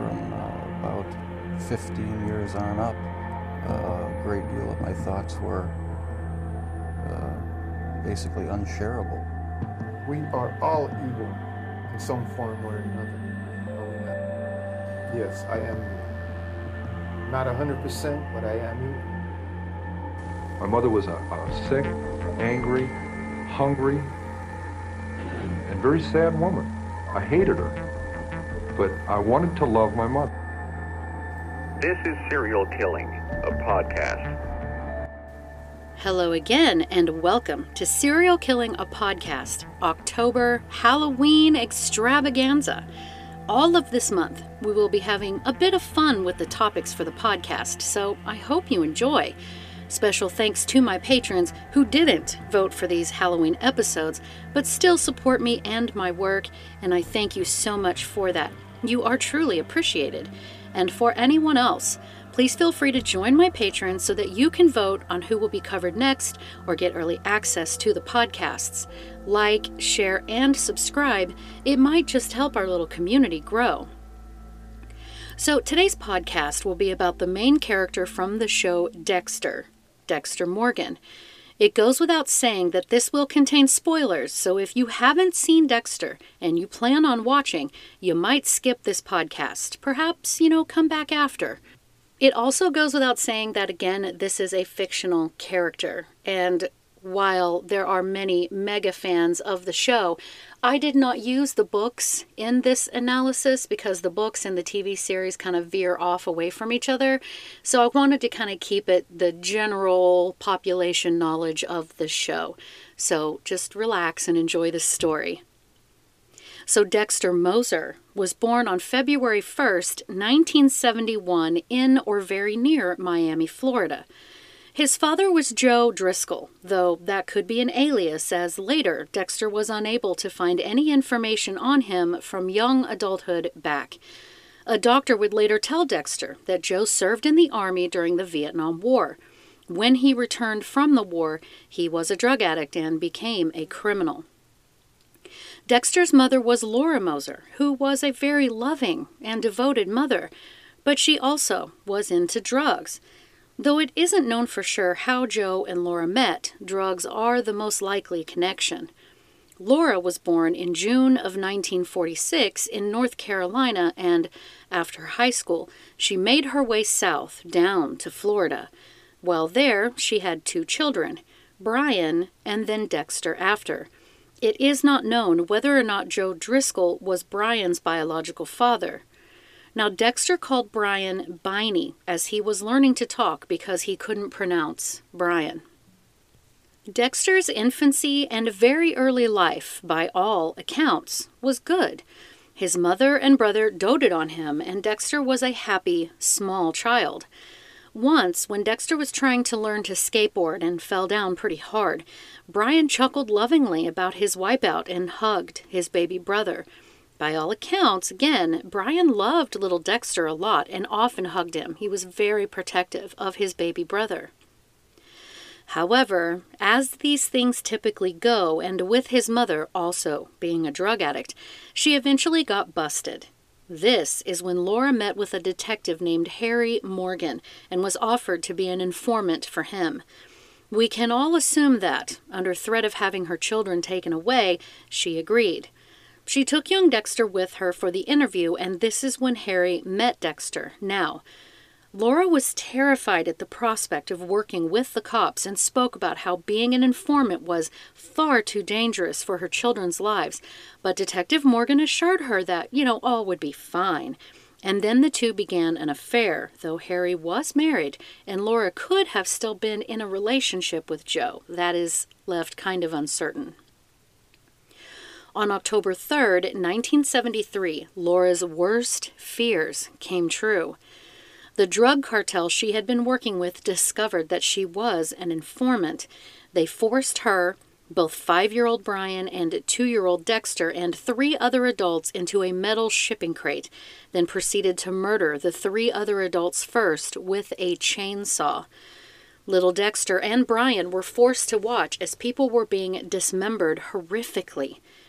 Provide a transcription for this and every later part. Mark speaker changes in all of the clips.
Speaker 1: from about 15 years on up, a great deal of my thoughts were basically unshareable.
Speaker 2: We are all evil in some form or another. Yes, I am not 100%, but I am evil.
Speaker 3: My mother was a sick, angry, hungry, and very sad woman. I hated her, but I wanted to love my mother.
Speaker 4: This is Serial Killing, a podcast.
Speaker 5: Hello again, and welcome to Serial Killing, a podcast, October Halloween extravaganza. All of this month, we will be having a bit of fun with the topics for the podcast, so I hope you enjoy. Special thanks to my patrons who didn't vote for these Halloween episodes, but still support me and my work, and I thank you so much for that. You are truly appreciated. And for anyone else, please feel free to join my patrons so that you can vote on who will be covered next or get early access to the podcasts. Like, share, and subscribe. It might just help our little community grow. So today's podcast will be about the main character from the show Dexter, Dexter Morgan. It goes without saying that this will contain spoilers, so if you haven't seen Dexter and you plan on watching, you might skip this podcast. Perhaps, come back after. It also goes without saying that, again, this is a fictional character, and while there are many mega fans of the show, I did not use the books in this analysis because the books and the TV series kind of veer off away from each other. So I wanted to kind of keep it the general population knowledge of the show. So just relax and enjoy the story. So Dexter Moser was born on February 1st, 1971 in or very near Miami, Florida. His father was Joe Driscoll, though that could be an alias, as later Dexter was unable to find any information on him from young adulthood back. A doctor would later tell Dexter that Joe served in the Army during the Vietnam War. When he returned from the war, he was a drug addict and became a criminal. Dexter's mother was Laura Moser, who was a very loving and devoted mother, but she also was into drugs. Though it isn't known for sure how Joe and Laura met, drugs are the most likely connection. Laura was born in June of 1946 in North Carolina, and after high school, she made her way south down to Florida. While there, she had 2 children, Brian and then Dexter after. It is not known whether or not Joe Driscoll was Brian's biological father. Now, Dexter called Brian Biney as he was learning to talk because he couldn't pronounce Brian. Dexter's infancy and very early life, by all accounts, was good. His mother and brother doted on him, and Dexter was a happy, small child. Once, when Dexter was trying to learn to skateboard and fell down pretty hard, Brian chuckled lovingly about his wipeout and hugged his baby brother. By all accounts, again, Brian loved little Dexter a lot and often hugged him. He was very protective of his baby brother. However, as these things typically go, and with his mother also being a drug addict, she eventually got busted. This is when Laura met with a detective named Harry Morgan and was offered to be an informant for him. We can all assume that, under threat of having her children taken away, she agreed. She took young Dexter with her for the interview, and this is when Harry met Dexter. Now, Laura was terrified at the prospect of working with the cops and spoke about how being an informant was far too dangerous for her children's lives. But Detective Morgan assured her that, all would be fine. And then the two began an affair, though Harry was married, and Laura could have still been in a relationship with Joe. That is left kind of uncertain. On October 3rd, 1973, Laura's worst fears came true. The drug cartel she had been working with discovered that she was an informant. They forced her, both 5-year-old Brian and 2-year-old Dexter, and 3 other adults into a metal shipping crate, then proceeded to murder the 3 other adults first with a chainsaw. Little Dexter and Brian were forced to watch as people were being dismembered horrifically.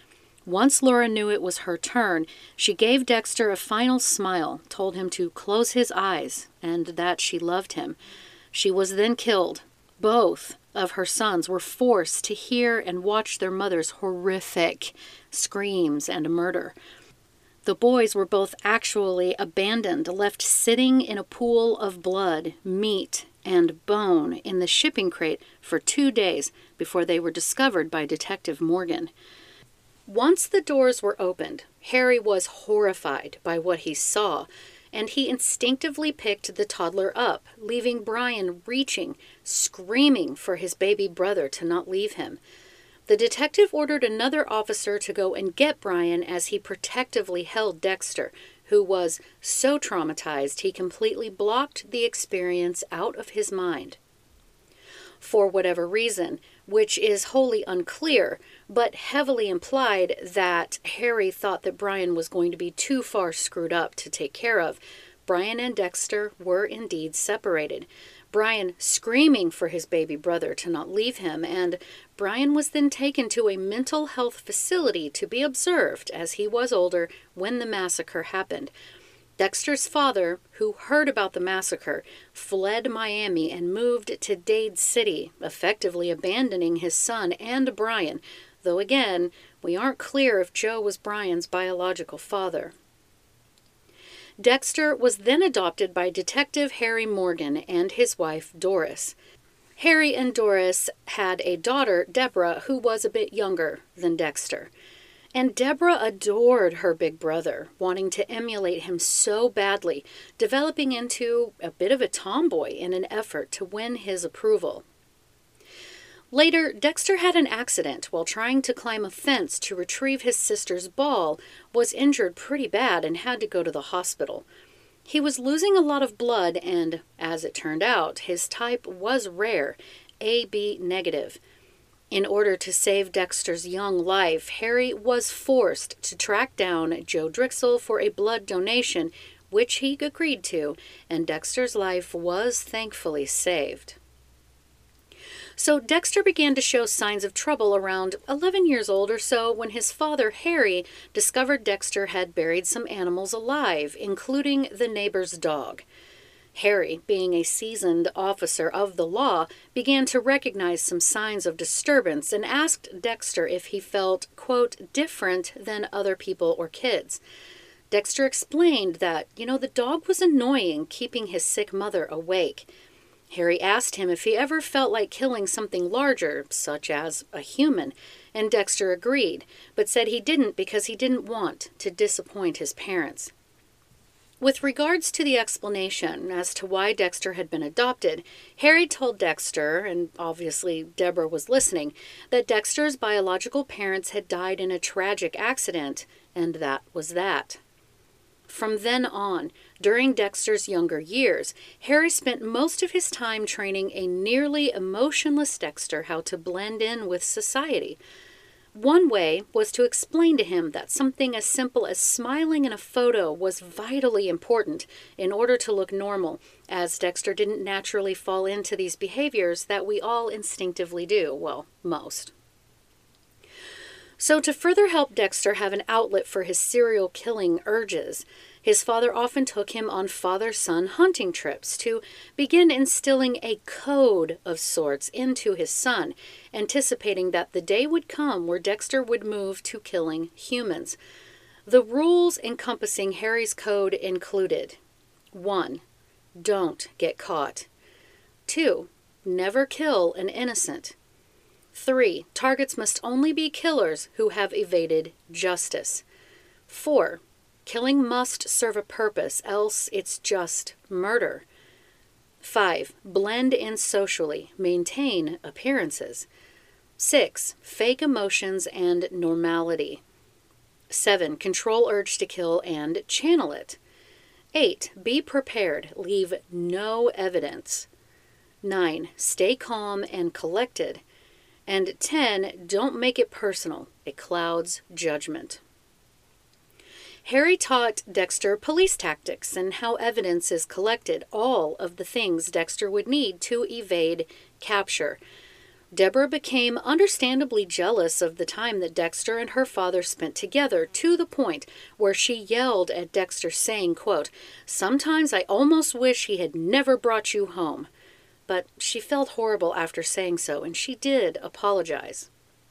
Speaker 5: Once Laura knew it was her turn, she gave Dexter a final smile, told him to close his eyes, and that she loved him. She was then killed. Both of her sons were forced to hear and watch their mother's horrific screams and murder. The boys were both actually abandoned, left sitting in a pool of blood, meat, and bone in the shipping crate for 2 days before they were discovered by Detective Morgan. Once the doors were opened, Harry was horrified by what he saw, and he instinctively picked the toddler up, leaving Brian reaching, screaming for his baby brother to not leave him. The detective ordered another officer to go and get Brian as he protectively held Dexter, who was so traumatized he completely blocked the experience out of his mind. For whatever reason, which is wholly unclear, but heavily implied that Harry thought that Brian was going to be too far screwed up to take care of, Brian and Dexter were indeed separated. Brian screaming for his baby brother to not leave him, and Brian was then taken to a mental health facility to be observed as he was older when the massacre happened. Dexter's father, who heard about the massacre, fled Miami and moved to Dade City, effectively abandoning his son and Brian, though again, we aren't clear if Joe was Brian's biological father. Dexter was then adopted by Detective Harry Morgan and his wife, Doris. Harry and Doris had a daughter, Deborah, who was a bit younger than Dexter. And Deborah adored her big brother, wanting to emulate him so badly, developing into a bit of a tomboy in an effort to win his approval. Later, Dexter had an accident while trying to climb a fence to retrieve his sister's ball, was injured pretty bad and had to go to the hospital. He was losing a lot of blood and, as it turned out, his type was rare, AB negative. In order to save Dexter's young life, Harry was forced to track down Joe Drixel for a blood donation, which he agreed to, and Dexter's life was thankfully saved. So Dexter began to show signs of trouble around 11 years old or so when his father, Harry, discovered Dexter had buried some animals alive, including the neighbor's dog. Harry, being a seasoned officer of the law, began to recognize some signs of disturbance and asked Dexter if he felt, quote, different than other people or kids. Dexter explained that, the dog was annoying, keeping his sick mother awake. Harry asked him if he ever felt like killing something larger, such as a human, and Dexter agreed, but said he didn't because he didn't want to disappoint his parents. With regards to the explanation as to why Dexter had been adopted, Harry told Dexter, and obviously Deborah was listening, that Dexter's biological parents had died in a tragic accident, and that was that. From then on, during Dexter's younger years, Harry spent most of his time training a nearly emotionless Dexter how to blend in with society. One way was to explain to him that something as simple as smiling in a photo was vitally important in order to look normal, as Dexter didn't naturally fall into these behaviors that we all instinctively do, well, most. So to further help Dexter have an outlet for his serial killing urges, his father often took him on father-son hunting trips to begin instilling a code of sorts into his son, anticipating that the day would come where Dexter would move to killing humans. The rules encompassing Harry's code included: 1. Don't get caught. 2. Never kill an innocent. 3. Targets must only be killers who have evaded justice. 4. Killing must serve a purpose, else it's just murder. 5. Blend in socially, maintain appearances. 6. Fake emotions and normality. 7. Control urge to kill and channel it. 8. Be prepared, leave no evidence. 9. Stay calm and collected. And 10. Don't make it personal, it clouds judgment. Harry taught Dexter police tactics and how evidence is collected, all of the things Dexter would need to evade capture. Deborah became understandably jealous of the time that Dexter and her father spent together, to the point where she yelled at Dexter saying, quote, "Sometimes I almost wish he had never brought you home." But she felt horrible after saying so, and she did apologize.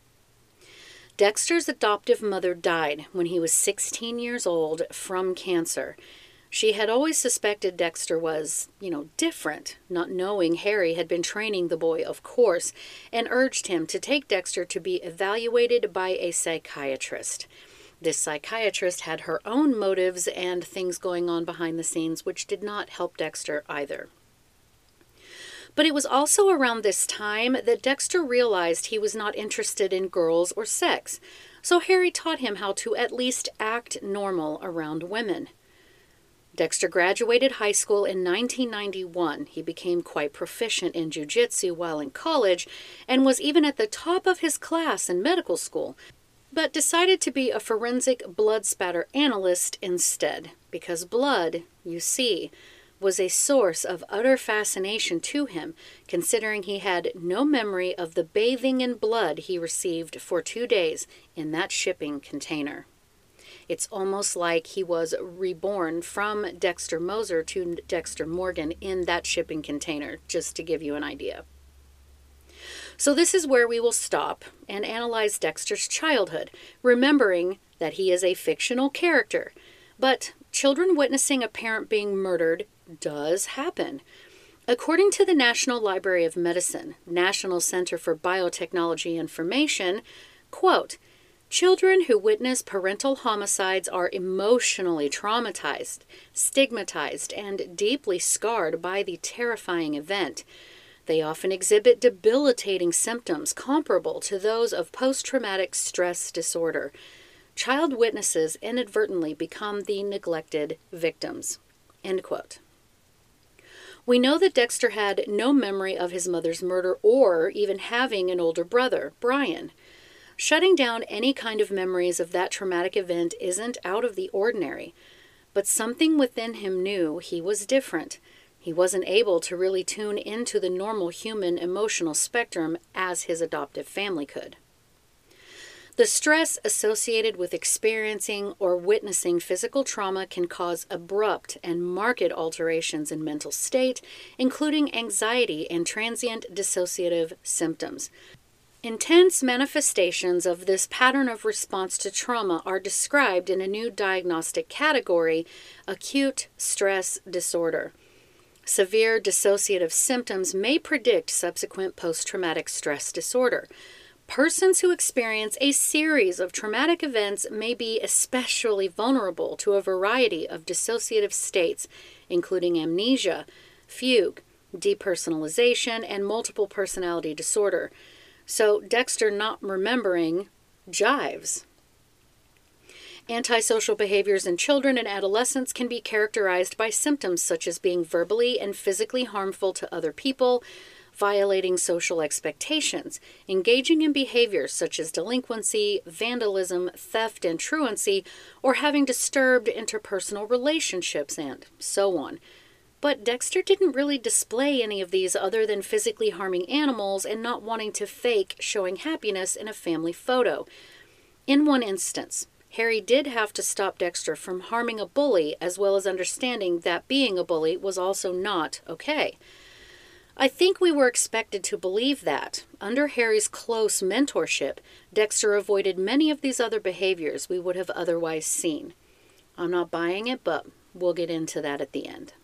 Speaker 5: Dexter's adoptive mother died when he was 16 years old from cancer. She had always suspected Dexter was, different, not knowing Harry had been training the boy, of course, and urged him to take Dexter to be evaluated by a psychiatrist. This psychiatrist had her own motives and things going on behind the scenes, which did not help Dexter either. But it was also around this time that Dexter realized he was not interested in girls or sex, so Harry taught him how to at least act normal around women. Dexter graduated high school in 1991. He became quite proficient in jiu-jitsu while in college and was even at the top of his class in medical school, but decided to be a forensic blood spatter analyst instead, because blood, you see, was a source of utter fascination to him, considering he had no memory of the bathing in blood he received for 2 days in that shipping container. It's almost like he was reborn from Dexter Moser to Dexter Morgan in that shipping container, just to give you an idea. So this is where we will stop and analyze Dexter's childhood, remembering that he is a fictional character. But children witnessing a parent being murdered does happen. According to the National Library of Medicine, National Center for Biotechnology Information, quote, "Children who witness parental homicides are emotionally traumatized, stigmatized, and deeply scarred by the terrifying event. They often exhibit debilitating symptoms comparable to those of post-traumatic stress disorder. Child witnesses inadvertently become the neglected victims." End quote. We know that Dexter had no memory of his mother's murder or even having an older brother, Brian. Shutting down any kind of memories of that traumatic event isn't out of the ordinary, but something within him knew he was different. He wasn't able to really tune into the normal human emotional spectrum as his adoptive family could. The stress associated with experiencing or witnessing physical trauma can cause abrupt and marked alterations in mental state, including anxiety and transient dissociative symptoms. Intense manifestations of this pattern of response to trauma are described in a new diagnostic category, acute stress disorder. Severe dissociative symptoms may predict subsequent post-traumatic stress disorder. Persons who experience a series of traumatic events may be especially vulnerable to a variety of dissociative states, including amnesia, fugue, depersonalization, and multiple personality disorder. So Dexter not remembering jives. Antisocial behaviors in children and adolescents can be characterized by symptoms such as being verbally and physically harmful to other people, violating social expectations, engaging in behaviors such as delinquency, vandalism, theft, and truancy, or having disturbed interpersonal relationships, and so on. But Dexter didn't really display any of these other than physically harming animals and not wanting to fake showing happiness in a family photo. In one instance, Harry did have to stop Dexter from harming a bully, as well as understanding that being a bully was also not okay. I think we were expected to believe that, under Harry's close mentorship, Dexter avoided many of these other behaviors we would have otherwise seen. I'm not buying it, but we'll get into that at the end.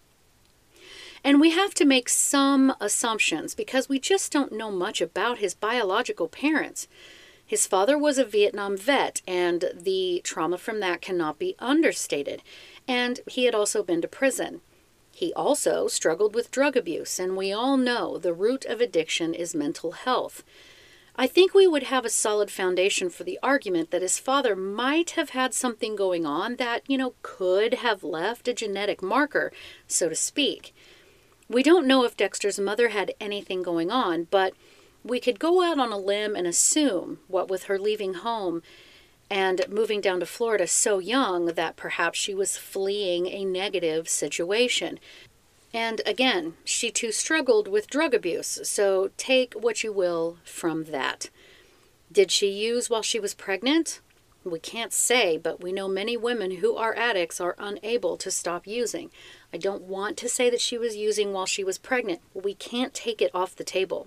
Speaker 5: And we have to make some assumptions because we just don't know much about his biological parents. His father was a Vietnam vet, and the trauma from that cannot be understated. And he had also been to prison. He also struggled with drug abuse, and we all know the root of addiction is mental health. I think we would have a solid foundation for the argument that his father might have had something going on that, could have left a genetic marker, so to speak. We don't know if Dexter's mother had anything going on, but we could go out on a limb and assume, what with her leaving home and moving down to Florida so young, that perhaps she was fleeing a negative situation. And again, she too struggled with drug abuse, so take what you will from that. Did she use while she was pregnant? We can't say, but we know many women who are addicts are unable to stop using. I don't want to say that she was using while she was pregnant. We can't take it off the table.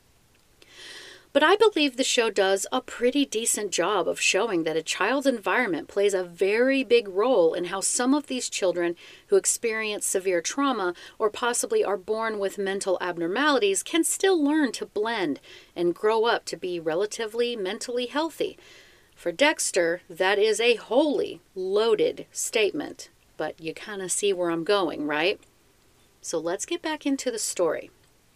Speaker 5: But I believe the show does a pretty decent job of showing that a child's environment plays a very big role in how some of these children who experience severe trauma or possibly are born with mental abnormalities can still learn to blend and grow up to be relatively mentally healthy. For Dexter, that is a wholly loaded statement, but you kind of see where I'm going, right? So let's get back into the story.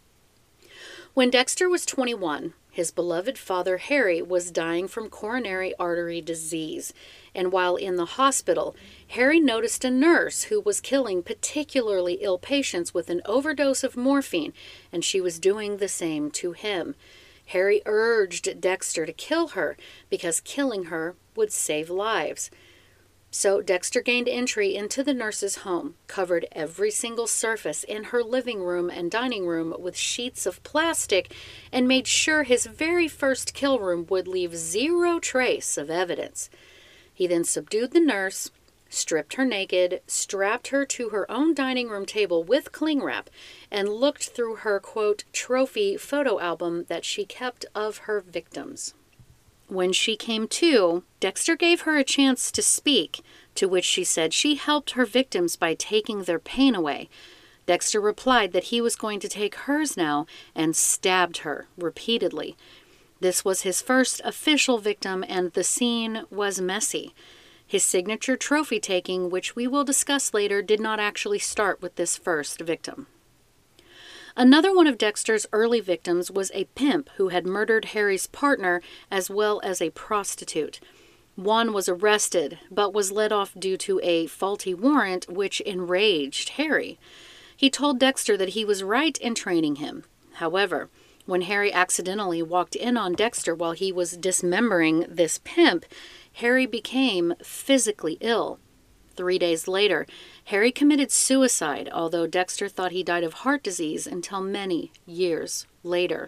Speaker 5: When Dexter was 21, his beloved father, Harry, was dying from coronary artery disease, and while in the hospital, Harry noticed a nurse who was killing particularly ill patients with an overdose of morphine, and she was doing the same to him. Harry urged Dexter to kill her because killing her would save lives. So Dexter gained entry into the nurse's home, covered every single surface in her living room and dining room with sheets of plastic, and made sure his very first kill room would leave zero trace of evidence. He then subdued the nurse, stripped her naked, strapped her to her own dining room table with cling wrap, and looked through her, quote, trophy photo album that she kept of her victims. When she came to, Dexter gave her a chance to speak, to which she said she helped her victims by taking their pain away. Dexter replied that he was going to take hers now and stabbed her repeatedly. This was his first official victim, and the scene was messy. His signature trophy taking, which we will discuss later, did not actually start with this first victim. Another one of Dexter's early victims was a pimp who had murdered Harry's partner as well as a prostitute. One was arrested, but was let off due to a faulty warrant, which enraged Harry. He told Dexter that he was right in training him. However, when Harry accidentally walked in on Dexter while he was dismembering this pimp, Harry became physically ill. 3 days later, Harry committed suicide, although Dexter thought he died of heart disease until many years later.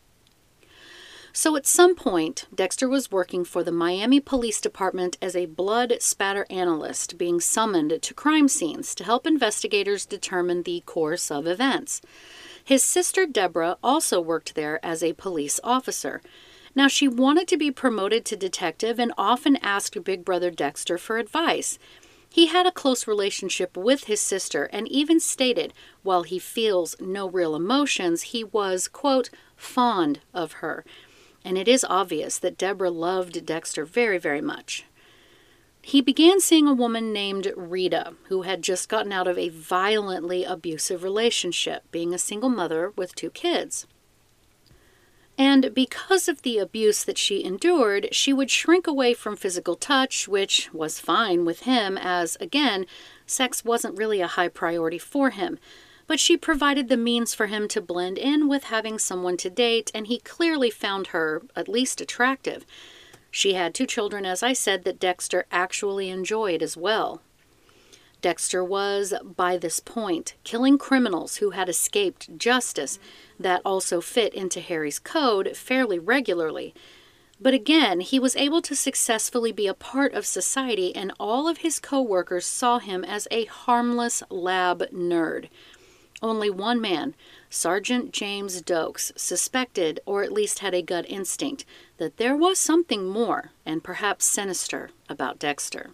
Speaker 5: So at some point, Dexter was working for the Miami Police Department as a blood spatter analyst, being summoned to crime scenes to help investigators determine the course of events. His sister Deborah also worked there as a police officer. Now, she wanted to be promoted to detective and often asked Big Brother Dexter for advice. He had a close relationship with his sister and even stated, while he feels no real emotions, he was, quote, fond of her. And it is obvious that Deborah loved Dexter very, very much. He began seeing a woman named Rita, who had just gotten out of a violently abusive relationship, being a single mother with 2 kids. And because of the abuse that she endured, she would shrink away from physical touch, which was fine with him as, again, sex wasn't really a high priority for him. But she provided the means for him to blend in with having someone to date, and he clearly found her at least attractive. She had 2 children, as I said, that Dexter actually enjoyed as well. Dexter was, by this point, killing criminals who had escaped justice that also fit into Harry's code fairly regularly. But again, he was able to successfully be a part of society, and all of his co-workers saw him as a harmless lab nerd. Only one man, Sergeant James Dokes, suspected, or at least had a gut instinct, that there was something more, and perhaps sinister, about Dexter.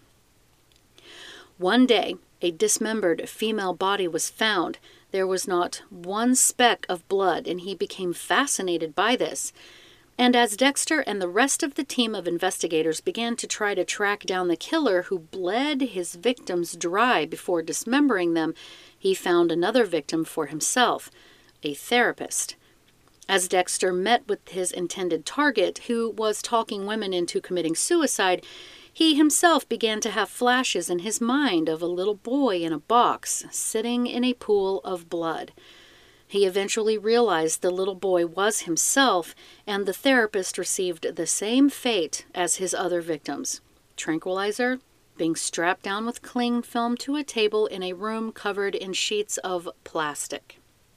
Speaker 5: One day, a dismembered female body was found. There was not one speck of blood, and he became fascinated by this. And as Dexter and the rest of the team of investigators began to try to track down the killer who bled his victims dry before dismembering them, he found another victim for himself, a therapist. As Dexter met with his intended target, who was talking women into committing suicide, he himself began to have flashes in his mind of a little boy in a box, sitting in a pool of blood. He eventually realized the little boy was himself, and the therapist received the same fate as his other victims: tranquilizer, being strapped down with cling film to a table in a room covered in sheets of plastic.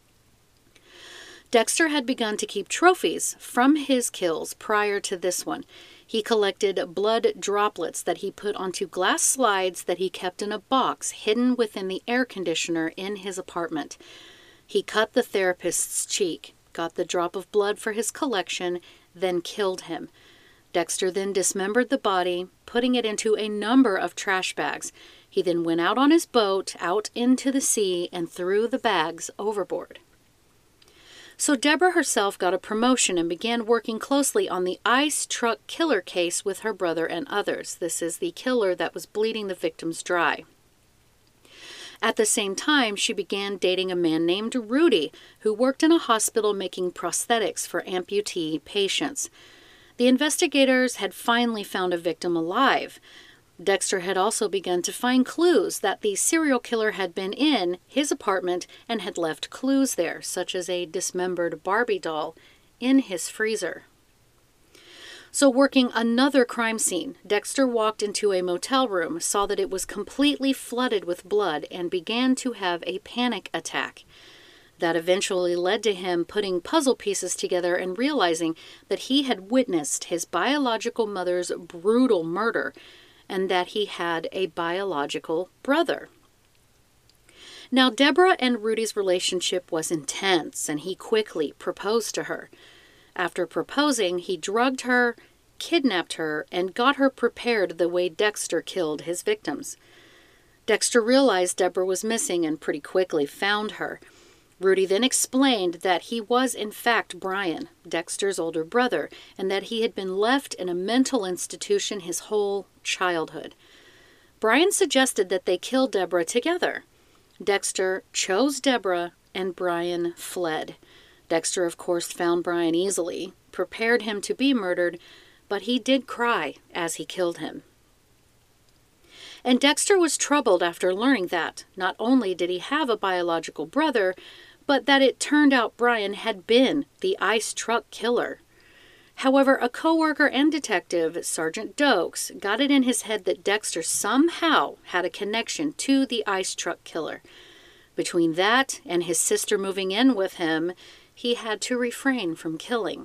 Speaker 5: Dexter had begun to keep trophies from his kills prior to this one. He collected blood droplets that he put onto glass slides that he kept in a box hidden within the air conditioner in his apartment. He cut the therapist's cheek, got the drop of blood for his collection, then killed him. Dexter then dismembered the body, putting it into a number of trash bags. He then went out on his boat, out into the sea, and threw the bags overboard. So Deborah herself got a promotion and began working closely on the ice truck killer case with her brother and others. This is the killer that was bleeding the victims dry. At the same time, she began dating a man named Rudy, who worked in a hospital making prosthetics for amputee patients. The investigators had finally found a victim alive. Dexter had also begun to find clues that the serial killer had been in his apartment and had left clues there, such as a dismembered Barbie doll in his freezer. So working another crime scene, Dexter walked into a motel room, saw that it was completely flooded with blood, and began to have a panic attack. That eventually led to him putting puzzle pieces together and realizing that he had witnessed his biological mother's brutal murder, and that he had a biological brother. Now, Deborah and Rudy's relationship was intense, and he quickly proposed to her. After proposing, he drugged her, kidnapped her, and got her prepared the way Dexter killed his victims. Dexter realized Deborah was missing and pretty quickly found her. Rudy then explained that he was in fact Brian, Dexter's older brother, and that he had been left in a mental institution his whole childhood. Brian suggested that they kill Deborah together. Dexter chose Deborah, and Brian fled. Dexter, of course, found Brian easily, prepared him to be murdered, but he did cry as he killed him. And Dexter was troubled after learning that not only did he have a biological brother, but that it turned out Brian had been the ice truck killer. However, a coworker and detective, Sergeant Dokes, got it in his head that Dexter somehow had a connection to the ice truck killer. Between that and his sister moving in with him, he had to refrain from killing.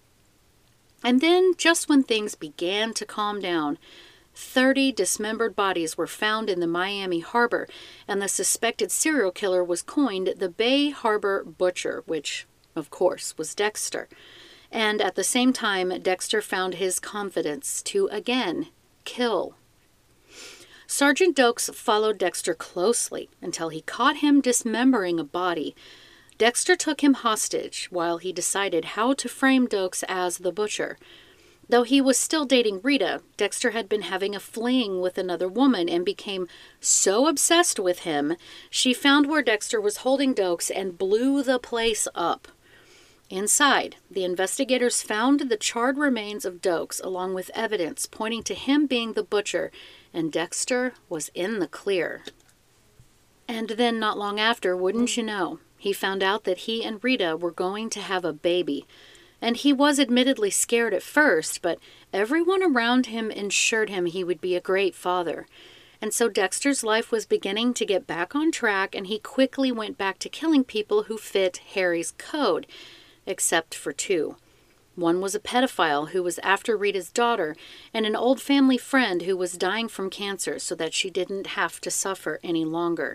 Speaker 5: And then, just when things began to calm down, 30 dismembered bodies were found in the Miami harbor, and the suspected serial killer was coined the Bay Harbor Butcher, which, of course, was Dexter. And at the same time, Dexter found his confidence to again kill. Sergeant Dokes followed Dexter closely until he caught him dismembering a body. Dexter took him hostage while he decided how to frame Dokes as the butcher. Though he was still dating Rita, Dexter had been having a fling with another woman and became so obsessed with him, she found where Dexter was holding Dokes and blew the place up. Inside, the investigators found the charred remains of Dokes along with evidence pointing to him being the butcher, and Dexter was in the clear. And then not long after, wouldn't you know, he found out that he and Rita were going to have a baby. And he was admittedly scared at first, but everyone around him assured him he would be a great father. And so Dexter's life was beginning to get back on track, and he quickly went back to killing people who fit Harry's code, except for two. One was a pedophile who was after Rita's daughter, and an old family friend who was dying from cancer so that she didn't have to suffer any longer.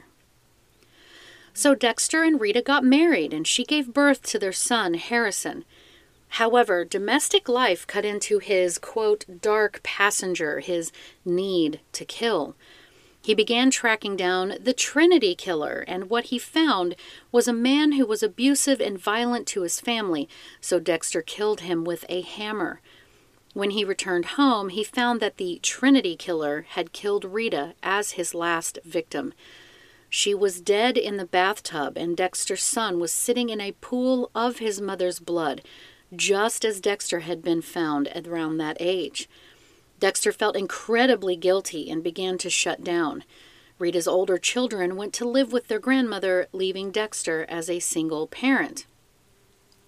Speaker 5: So Dexter and Rita got married, and she gave birth to their son, Harrison. However, domestic life cut into his, quote, dark passenger, his need to kill. He began tracking down the Trinity Killer, and what he found was a man who was abusive and violent to his family, so Dexter killed him with a hammer. When he returned home, he found that the Trinity Killer had killed Rita as his last victim. She was dead in the bathtub, and Dexter's son was sitting in a pool of his mother's blood, just as Dexter had been found at around that age. Dexter felt incredibly guilty and began to shut down. Rita's older children went to live with their grandmother, leaving Dexter as a single parent.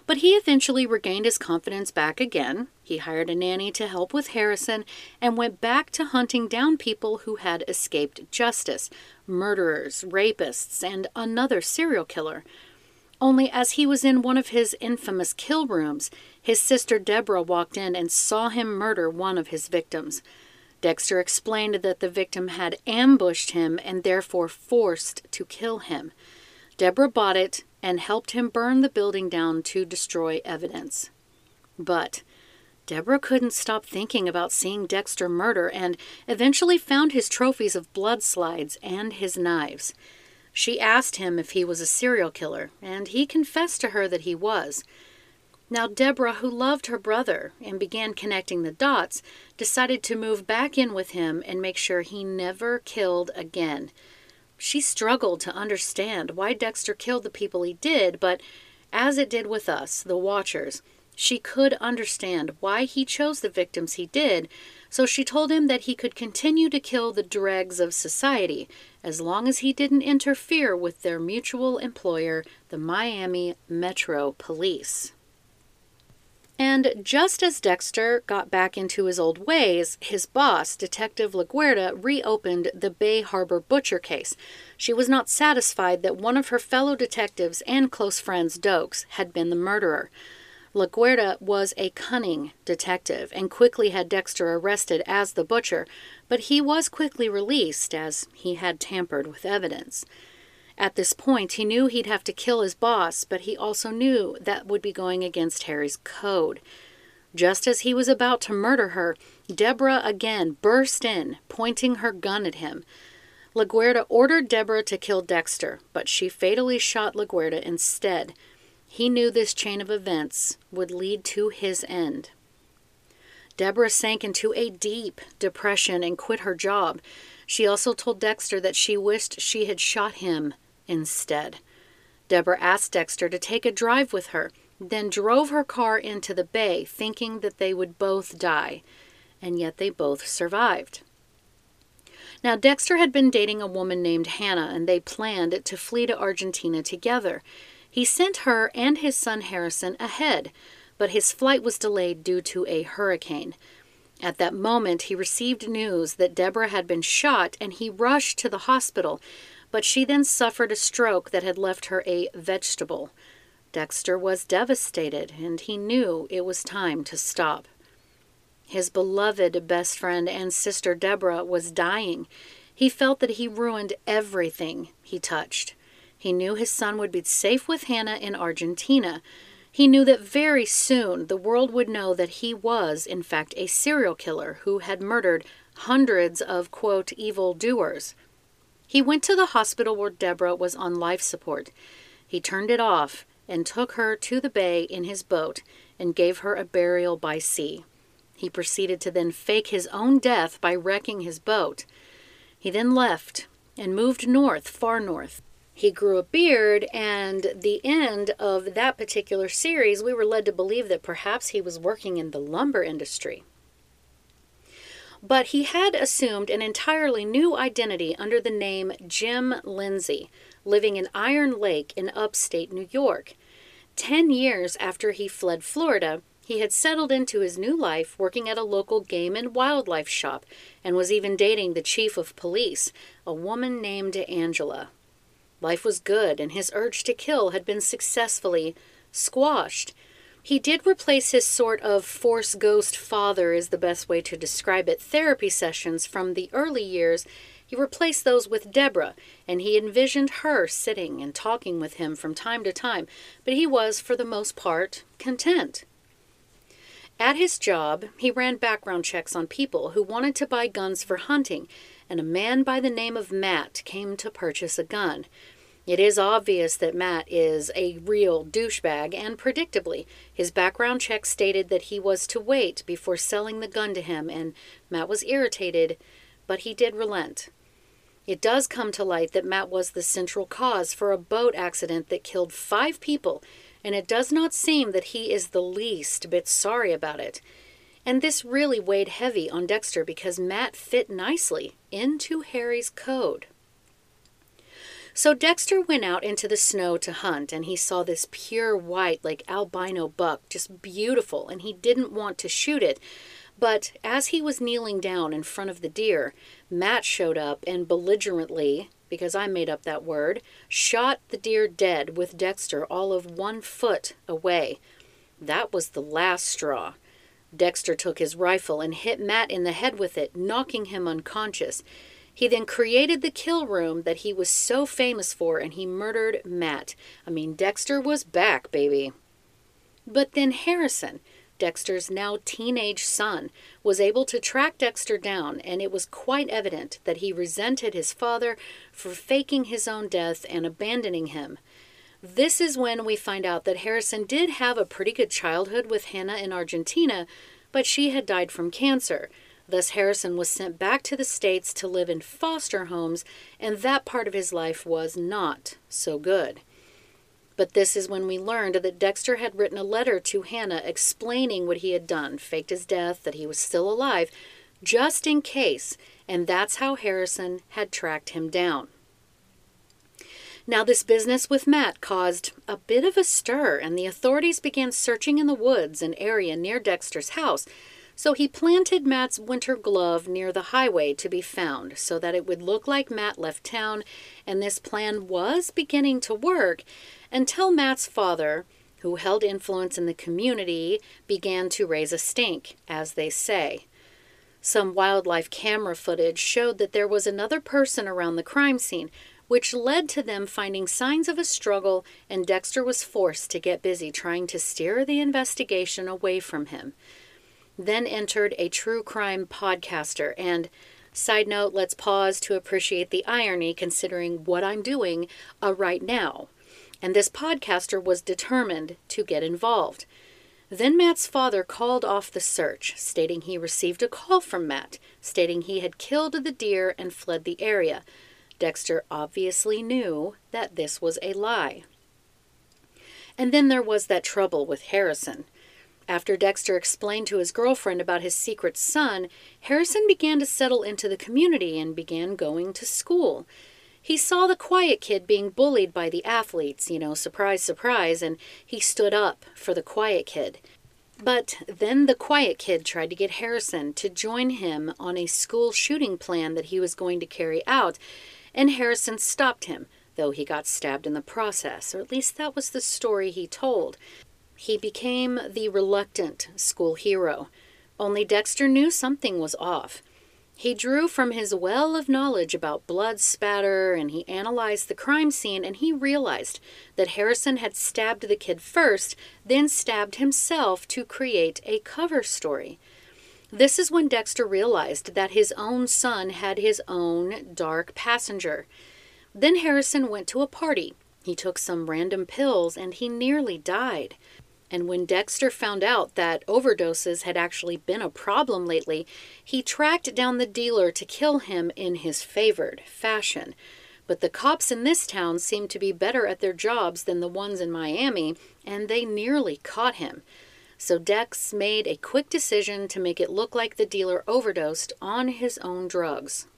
Speaker 5: But he eventually regained his confidence back again. He hired a nanny to help with Harrison and went back to hunting down people who had escaped justice, murderers, rapists, and another serial killer. Only as he was in one of his infamous kill rooms, his sister Deborah walked in and saw him murder one of his victims. Dexter explained that the victim had ambushed him and therefore forced to kill him. Deborah bought it and helped him burn the building down to destroy evidence. But Deborah couldn't stop thinking about seeing Dexter murder and eventually found his trophies of blood slides and his knives. She asked him if he was a serial killer, and he confessed to her that he was. Now Deborah, who loved her brother and began connecting the dots, decided to move back in with him and make sure he never killed again. She struggled to understand why Dexter killed the people he did, but as it did with us, the watchers, she could understand why he chose the victims he did, so she told him that he could continue to kill the dregs of society as long as he didn't interfere with their mutual employer, the Miami Metro Police. And just as Dexter got back into his old ways, his boss, Detective LaGuerta, reopened the Bay Harbor butcher case. She was not satisfied that one of her fellow detectives and close friends, Dokes, had been the murderer. LaGuerta was a cunning detective and quickly had Dexter arrested as the butcher, but he was quickly released as he had tampered with evidence. At this point, he knew he'd have to kill his boss, but he also knew that would be going against Harry's code. Just as he was about to murder her, Deborah again burst in, pointing her gun at him. LaGuerta ordered Deborah to kill Dexter, but she fatally shot LaGuerta instead. He knew this chain of events would lead to his end. Deborah sank into a deep depression and quit her job. She also told Dexter that she wished she had shot him instead. Deborah asked Dexter to take a drive with her, then drove her car into the bay, thinking that they would both die, and yet they both survived. Now, Dexter had been dating a woman named Hannah, and they planned to flee to Argentina together. He sent her and his son Harrison ahead, but his flight was delayed due to a hurricane. At that moment, he received news that Deborah had been shot, and he rushed to the hospital, but she then suffered a stroke that had left her a vegetable. Dexter was devastated, and he knew it was time to stop. His beloved best friend and sister Deborah was dying. He felt that he ruined everything he touched. He knew his son would be safe with Hannah in Argentina. He knew that very soon the world would know that he was, in fact, a serial killer who had murdered hundreds of, quote, evil doers. He went to the hospital where Deborah was on life support. He turned it off and took her to the bay in his boat and gave her a burial by sea. He proceeded to then fake his own death by wrecking his boat. He then left and moved north, far north. He grew a beard, and the end of that particular series, we were led to believe that perhaps he was working in the lumber industry. But he had assumed an entirely new identity under the name Jim Lindsay, living in Iron Lake in upstate New York. 10 years after he fled Florida, he had settled into his new life working at a local game and wildlife shop and was even dating the chief of police, a woman named Angela. Life was good, and his urge to kill had been successfully squashed. He did replace his sort of force ghost father, is the best way to describe it, therapy sessions from the early years. He replaced those with Deborah, and he envisioned her sitting and talking with him from time to time, but he was, for the most part, content. At his job, he ran background checks on people who wanted to buy guns for hunting, and a man by the name of Matt came to purchase a gun. It is obvious that Matt is a real douchebag, and predictably, his background check stated that he was to wait before selling the gun to him, and Matt was irritated, but he did relent. It does come to light that Matt was the central cause for a boat accident that killed 5 people, and it does not seem that he is the least bit sorry about it. And this really weighed heavy on Dexter because Matt fit nicely into Harry's code. So Dexter went out into the snow to hunt, and he saw this pure white, like albino buck, just beautiful, and he didn't want to shoot it. But as he was kneeling down in front of the deer, Matt showed up and belligerently, because I made up that word, shot the deer dead with Dexter all of 1 foot away. That was the last straw. Dexter took his rifle and hit Matt in the head with it, knocking him unconscious. He then created the kill room that he was so famous for, and he murdered Matt. I mean, Dexter was back, baby. But then Harrison, Dexter's now teenage son, was able to track Dexter down, and it was quite evident that he resented his father for faking his own death and abandoning him. This is when we find out that Harrison did have a pretty good childhood with Hannah in Argentina, but she had died from cancer. Thus, Harrison was sent back to the States to live in foster homes, and that part of his life was not so good. But this is when we learned that Dexter had written a letter to Hannah explaining what he had done, faked his death, that he was still alive, just in case, and that's how Harrison had tracked him down. Now, this business with Matt caused a bit of a stir, and the authorities began searching in the woods and area near Dexter's house. So he planted Matt's winter glove near the highway to be found so that it would look like Matt left town, and this plan was beginning to work until Matt's father, who held influence in the community, began to raise a stink, as they say. Some wildlife camera footage showed that there was another person around the crime scene, which led to them finding signs of a struggle, and Dexter was forced to get busy trying to steer the investigation away from him. Then entered a true crime podcaster, and side note, let's pause to appreciate the irony considering what I'm doing right now. And this podcaster was determined to get involved. Then Matt's father called off the search, stating he received a call from Matt, stating he had killed the deer and fled the area. Dexter obviously knew that this was a lie. And then there was that trouble with Harrison. After Dexter explained to his girlfriend about his secret son, Harrison began to settle into the community and began going to school. He saw the quiet kid being bullied by the athletes, surprise, surprise, and he stood up for the quiet kid. But then the quiet kid tried to get Harrison to join him on a school shooting plan that he was going to carry out, and Harrison stopped him, though he got stabbed in the process, or at least that was the story he told. He became the reluctant school hero. Only Dexter knew something was off. He drew from his well of knowledge about blood spatter, and he analyzed the crime scene, and he realized that Harrison had stabbed the kid first, then stabbed himself to create a cover story. This is when Dexter realized that his own son had his own dark passenger. Then Harrison went to a party. He took some random pills, and he nearly died. And when Dexter found out that overdoses had actually been a problem lately, he tracked down the dealer to kill him in his favored fashion. But the cops in this town seemed to be better at their jobs than the ones in Miami, and they nearly caught him. So Dex made a quick decision to make it look like the dealer overdosed on his own drugs.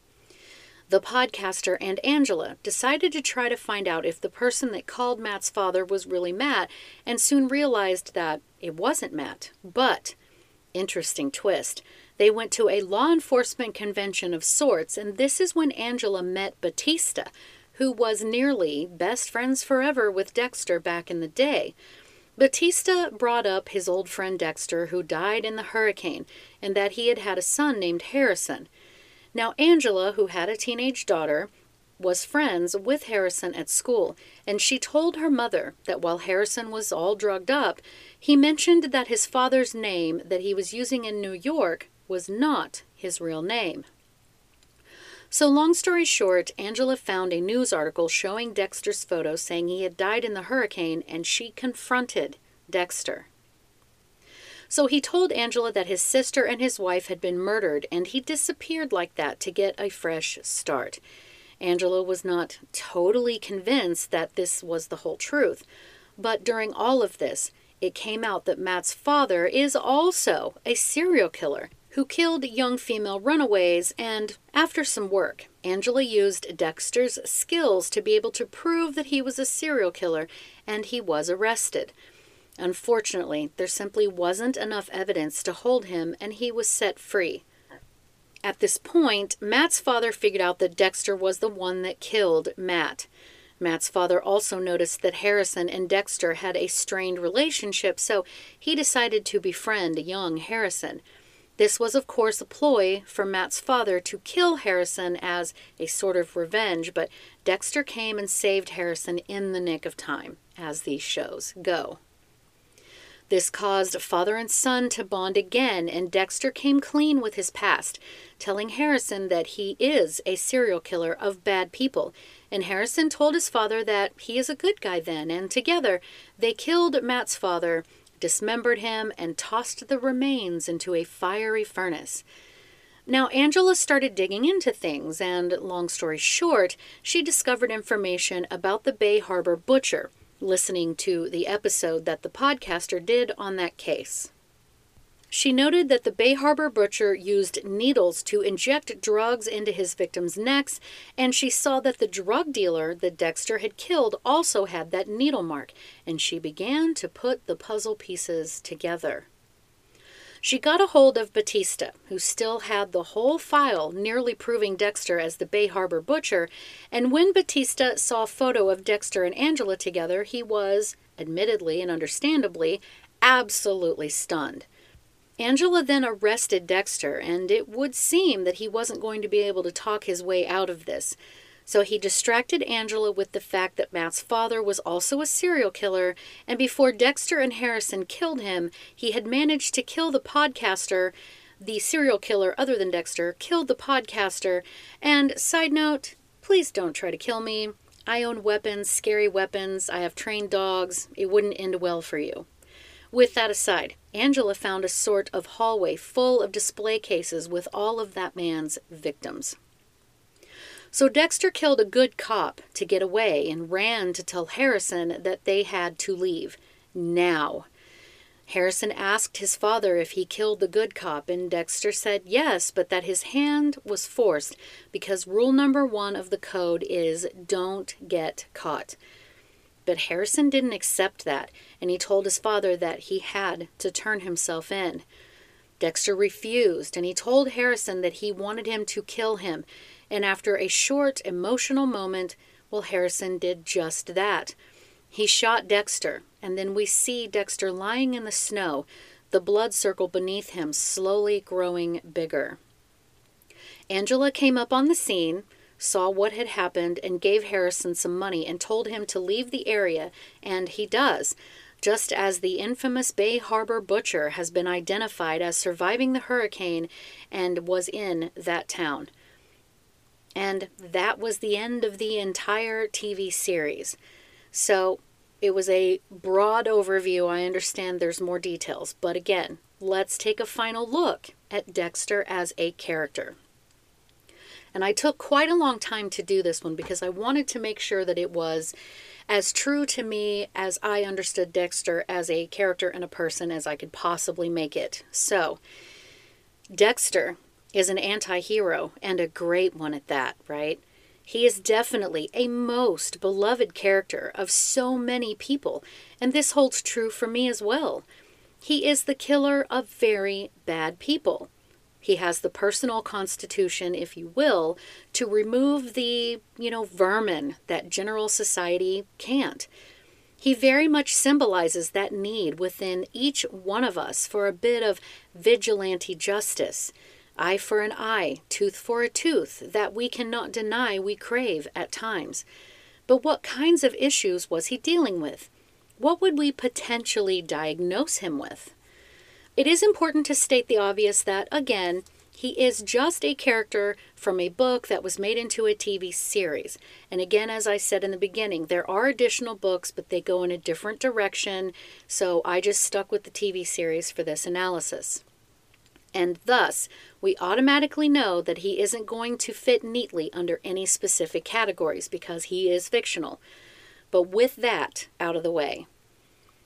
Speaker 5: The podcaster and Angela decided to try to find out if the person that called Matt's father was really Matt, and soon realized that it wasn't Matt. But, interesting twist, they went to a law enforcement convention of sorts, and this is when Angela met Batista, who was nearly best friends forever with Dexter back in the day. Batista brought up his old friend Dexter, who died in the hurricane, and that he had a son named Harrison. Now, Angela, who had a teenage daughter, was friends with Harrison at school, and she told her mother that while Harrison was all drugged up, he mentioned that his father's name that he was using in New York was not his real name. So long story short, Angela found a news article showing Dexter's photo saying he had died in the hurricane, and she confronted Dexter. So he told Angela that his sister and his wife had been murdered, and he disappeared like that to get a fresh start. Angela was not totally convinced that this was the whole truth, but during all of this, it came out that Matt's father is also a serial killer who killed young female runaways, and after some work, Angela used Dexter's skills to be able to prove that he was a serial killer, and he was arrested. Unfortunately, there simply wasn't enough evidence to hold him, and he was set free. At this point, Matt's father figured out that Dexter was the one that killed Matt. Matt's father also noticed that Harrison and Dexter had a strained relationship, so he decided to befriend young Harrison. This was, of course, a ploy for Matt's father to kill Harrison as a sort of revenge, but Dexter came and saved Harrison in the nick of time, as these shows go. This caused father and son to bond again, and Dexter came clean with his past, telling Harrison that he is a serial killer of bad people, and Harrison told his father that he is a good guy then, and together they killed Matt's father, dismembered him, and tossed the remains into a fiery furnace. Now, Angela started digging into things, and long story short, she discovered information about the Bay Harbor Butcher, listening to the episode that the podcaster did on that case. She noted that the Bay Harbor Butcher used needles to inject drugs into his victims' necks, and she saw that the drug dealer that Dexter had killed also had that needle mark, and she began to put the puzzle pieces together. She got a hold of Batista, who still had the whole file nearly proving Dexter as the Bay Harbor Butcher, and when Batista saw a photo of Dexter and Angela together, he was, admittedly and understandably, absolutely stunned. Angela then arrested Dexter, and it would seem that he wasn't going to be able to talk his way out of this. So he distracted Angela with the fact that Matt's father was also a serial killer, and before Dexter and Harrison killed him, he had managed to kill the podcaster. The serial killer, other than Dexter, killed the podcaster. And side note, please don't try to kill me. I own weapons, scary weapons. I have trained dogs. It wouldn't end well for you. With that aside, Angela found a sort of hallway full of display cases with all of that man's victims. So Dexter killed a good cop to get away and ran to tell Harrison that they had to leave. Now. Harrison asked his father if he killed the good cop, and Dexter said yes, but that his hand was forced because rule number 1 of the code is don't get caught. But Harrison didn't accept that, and he told his father that he had to turn himself in. Dexter refused, and he told Harrison that he wanted him to kill him, and after a short, emotional moment, well, Harrison did just that. He shot Dexter, and then we see Dexter lying in the snow, the blood circle beneath him slowly growing bigger. Angela came up on the scene, saw what had happened, and gave Harrison some money and told him to leave the area, and he does, just as the infamous Bay Harbor Butcher has been identified as surviving the hurricane and was in that town. And that was the end of the entire TV series. So it was a broad overview. I understand there's more details, but again, let's take a final look at Dexter as a character. And I took quite a long time to do this one because I wanted to make sure that it was as true to me as I understood Dexter as a character and a person as I could possibly make it. So, Dexter is an anti-hero, and a great one at that, right? He is definitely a most beloved character of so many people, and this holds true for me as well. He is the killer of very bad people. He has the personal constitution, if you will, to remove the, vermin that general society can't. He very much symbolizes that need within each one of us for a bit of vigilante justice. Eye for an eye, tooth for a tooth, that we cannot deny we crave at times. But what kinds of issues was he dealing with? What would we potentially diagnose him with? It is important to state the obvious that, again, he is just a character from a book that was made into a TV series. And again, as I said in the beginning, there are additional books, but they go in a different direction, so I just stuck with the TV series for this analysis. And thus, we automatically know that he isn't going to fit neatly under any specific categories because he is fictional. But with that out of the way,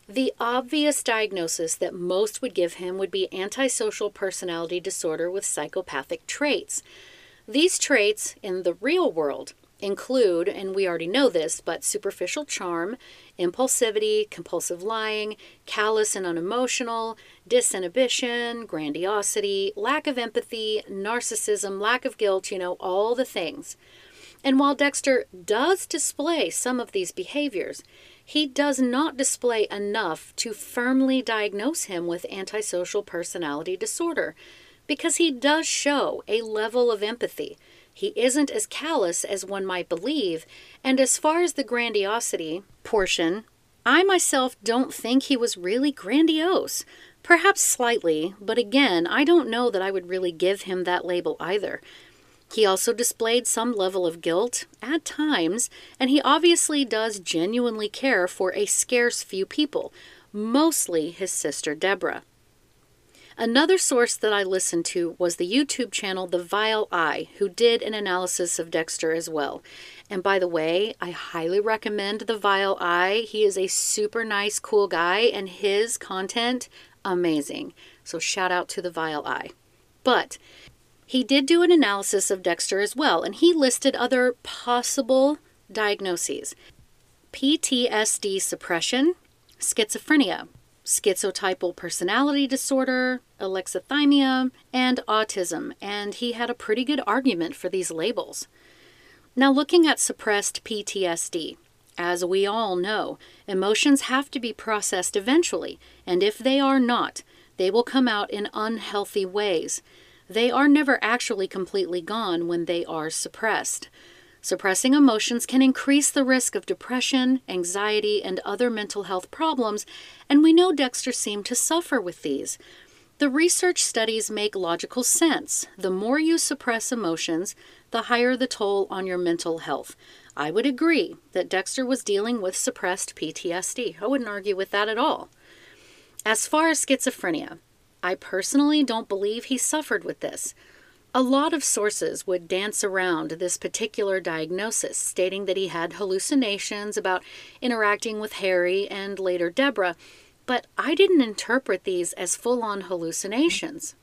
Speaker 5: The obvious diagnosis that most would give him would be antisocial personality disorder with psychopathic traits. These traits in the real world include, and we already know this, but superficial charm, impulsivity, compulsive lying, callous and unemotional, disinhibition, grandiosity, lack of empathy, narcissism, lack of guilt, all the things. And while Dexter does display some of these behaviors, he does not display enough to firmly diagnose him with antisocial personality disorder, because he does show a level of empathy. He isn't as callous as one might believe, and as far as the grandiosity portion, I myself don't think he was really grandiose. Perhaps slightly, but again, I don't know that I would really give him that label either. He also displayed some level of guilt at times, and he obviously does genuinely care for a scarce few people, mostly his sister Deborah. Another source that I listened to was the YouTube channel The Vile Eye, who did an analysis of Dexter as well. And by the way, I highly recommend The Vile Eye. He is a super nice, cool guy, and his content, amazing. So shout out to The Vile Eye. But he did do an analysis of Dexter as well, and he listed other possible diagnoses: PTSD suppression, schizophrenia, schizotypal personality disorder, alexithymia, and autism, and he had a pretty good argument for these labels. Now, looking at suppressed PTSD, as we all know, emotions have to be processed eventually, and if they are not, they will come out in unhealthy ways. They are never actually completely gone when they are suppressed. Suppressing emotions can increase the risk of depression, anxiety, and other mental health problems, and we know Dexter seemed to suffer with these. The research studies make logical sense. The more you suppress emotions, the higher the toll on your mental health. I would agree that Dexter was dealing with suppressed PTSD. I wouldn't argue with that at all. As far as schizophrenia, I personally don't believe he suffered with this. A lot of sources would dance around this particular diagnosis, stating that he had hallucinations about interacting with Harry and later Deborah, but I didn't interpret these as full-on hallucinations.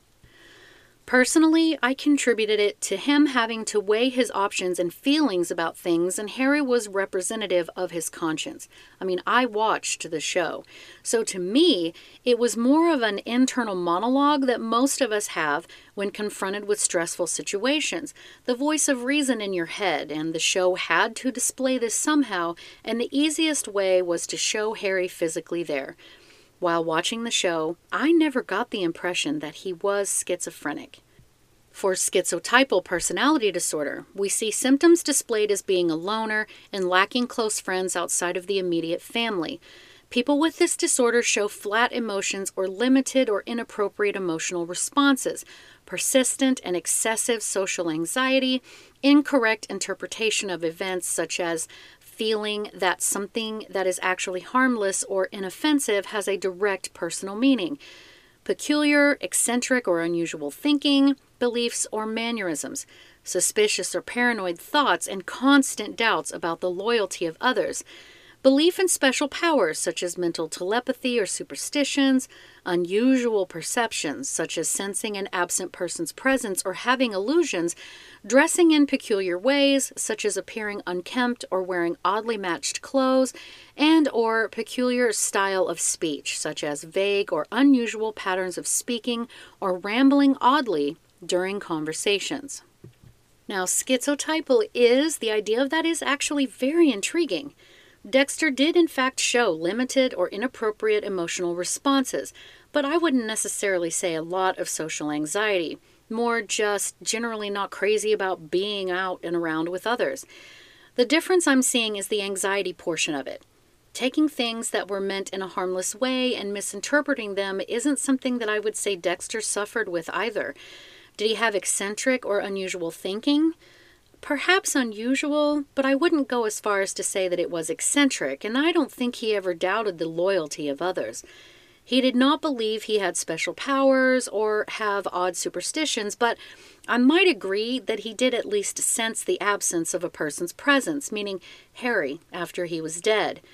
Speaker 5: Personally, I contributed it to him having to weigh his options and feelings about things, and Harry was representative of his conscience. I mean, I watched the show. So to me, it was more of an internal monologue that most of us have when confronted with stressful situations. The voice of reason in your head, and the show had to display this somehow, and the easiest way was to show Harry physically there. While watching the show, I never got the impression that he was schizophrenic. For schizotypal personality disorder, we see symptoms displayed as being a loner and lacking close friends outside of the immediate family. People with this disorder show flat emotions or limited or inappropriate emotional responses, persistent and excessive social anxiety, incorrect interpretation of events such as feeling that something that is actually harmless or inoffensive has a direct personal meaning, peculiar, eccentric, or unusual thinking, beliefs, or mannerisms, suspicious or paranoid thoughts, and constant doubts about the loyalty of others, belief in special powers such as mental telepathy or superstitions, unusual perceptions such as sensing an absent person's presence or having illusions, dressing in peculiar ways such as appearing unkempt or wearing oddly matched clothes, and or peculiar style of speech such as vague or unusual patterns of speaking or rambling oddly during conversations. Now, schizotypal the idea of that is actually very intriguing. Dexter did in fact show limited or inappropriate emotional responses, but I wouldn't necessarily say a lot of social anxiety, more just generally not crazy about being out and around with others. The difference I'm seeing is the anxiety portion of it. Taking things that were meant in a harmless way and misinterpreting them isn't something that I would say Dexter suffered with either. Did he have eccentric or unusual thinking? Perhaps unusual, but I wouldn't go as far as to say that it was eccentric, and I don't think he ever doubted the loyalty of others. He did not believe he had special powers or have odd superstitions, but I might agree that he did at least sense the absence of a person's presence, meaning Harry, after he was dead.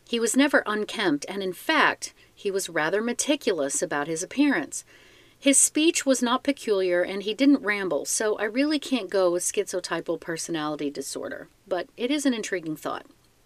Speaker 5: He was never unkempt, and in fact, he was rather meticulous about his appearance. His speech was not peculiar, and he didn't ramble, so I really can't go with schizotypal personality disorder, but it is an intriguing thought.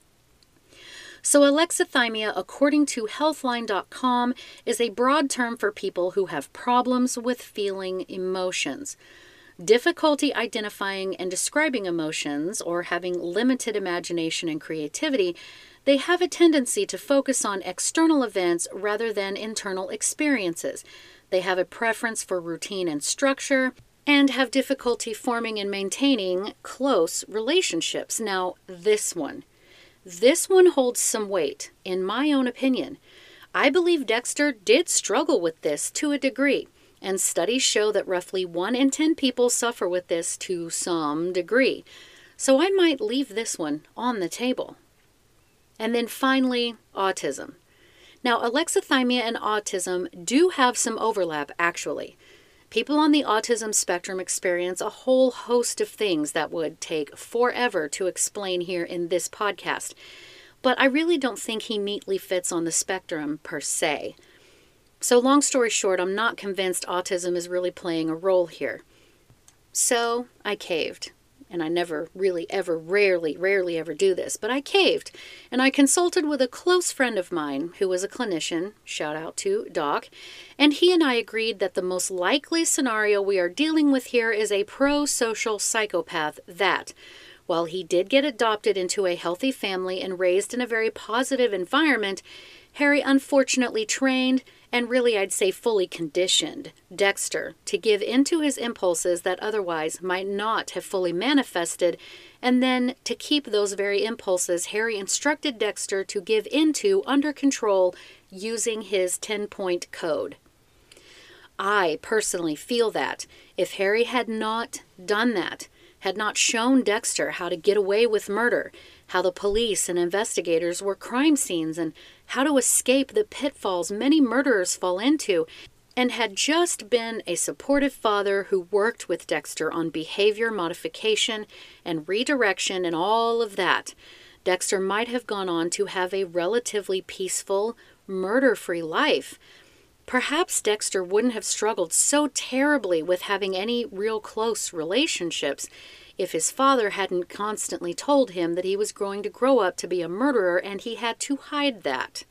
Speaker 5: So alexithymia, according to healthline.com, is a broad term for people who have problems with feeling emotions, difficulty identifying and describing emotions, or having limited imagination and creativity. They have a tendency to focus on external events rather than internal experiences. They have a preference for routine and structure, and have difficulty forming and maintaining close relationships. Now, this one holds some weight, in my own opinion. I believe Dexter did struggle with this to a degree, and studies show that roughly 1 in 10 people suffer with this to some degree. So I might leave this one on the table. And then finally, autism. Now, alexithymia and autism do have some overlap, actually. People on the autism spectrum experience a whole host of things that would take forever to explain here in this podcast, but I really don't think he neatly fits on the spectrum per se. So long story short, I'm not convinced autism is really playing a role here. So I caved. And I never really ever, rarely ever do this, but I caved. And I consulted with a close friend of mine who was a clinician, shout out to Doc, and he and I agreed that the most likely scenario we are dealing with here is a pro-social psychopath that, while he did get adopted into a healthy family and raised in a very positive environment, Harry unfortunately trained, and really I'd say fully conditioned, Dexter to give into his impulses that otherwise might not have fully manifested, and then to keep those very impulses Harry instructed Dexter to give into under control using his 10-point code. I personally feel that if Harry had not done that, had not shown Dexter how to get away with murder, how the police and investigators were crime scenes, and how to escape the pitfalls many murderers fall into, and had just been a supportive father who worked with Dexter on behavior modification and redirection and all of that, Dexter might have gone on to have a relatively peaceful, murder-free life. Perhaps Dexter wouldn't have struggled so terribly with having any real close relationships if his father hadn't constantly told him that he was going to grow up to be a murderer and he had to hide that.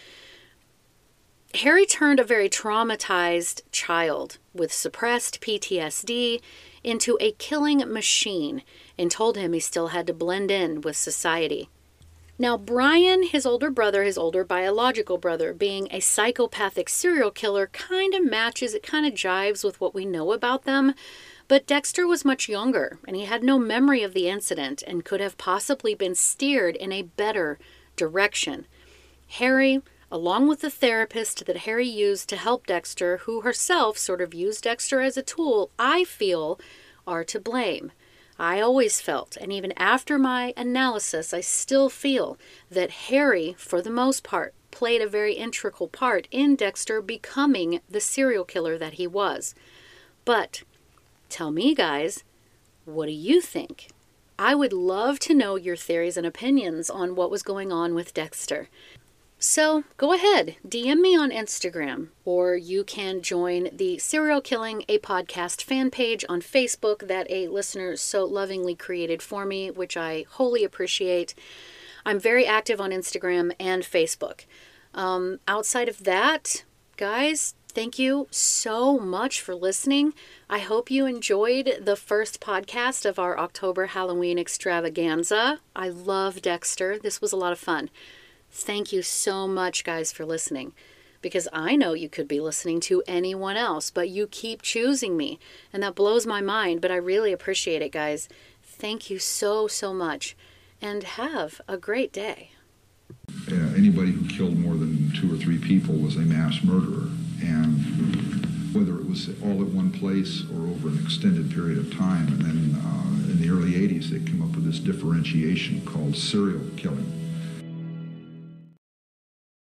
Speaker 5: Harry turned a very traumatized child with suppressed PTSD into a killing machine and told him he still had to blend in with society. Now, Brian, his older brother, his older biological brother, being a psychopathic serial killer kind of matches, it kind of jives with what we know about them. But Dexter was much younger, and he had no memory of the incident and could have possibly been steered in a better direction. Harry, along with the therapist that Harry used to help Dexter, who herself sort of used Dexter as a tool, I feel are to blame. I always felt, and even after my analysis, I still feel that Harry, for the most part, played a very integral part in Dexter becoming the serial killer that he was. But tell me, guys, what do you think? I would love to know your theories and opinions on what was going on with Dexter. So go ahead, DM me on Instagram, or you can join the Serial Killing a Podcast fan page on Facebook that a listener so lovingly created for me, which I wholly appreciate. I'm very active on Instagram and Facebook. Outside of that, guys, thank you so much for listening. I hope you enjoyed the first podcast of our October Halloween extravaganza. I love Dexter. This was a lot of fun. Thank you so much, guys, for listening, because I know you could be listening to anyone else, but you keep choosing me, and that blows my mind, but I really appreciate it, guys. Thank you so, so much, and have a great day.
Speaker 6: Anybody who killed more than 2 or 3 people was a mass murderer, and whether it was all at one place or over an extended period of time, and then in the early 80s they came up with this differentiation called serial killing.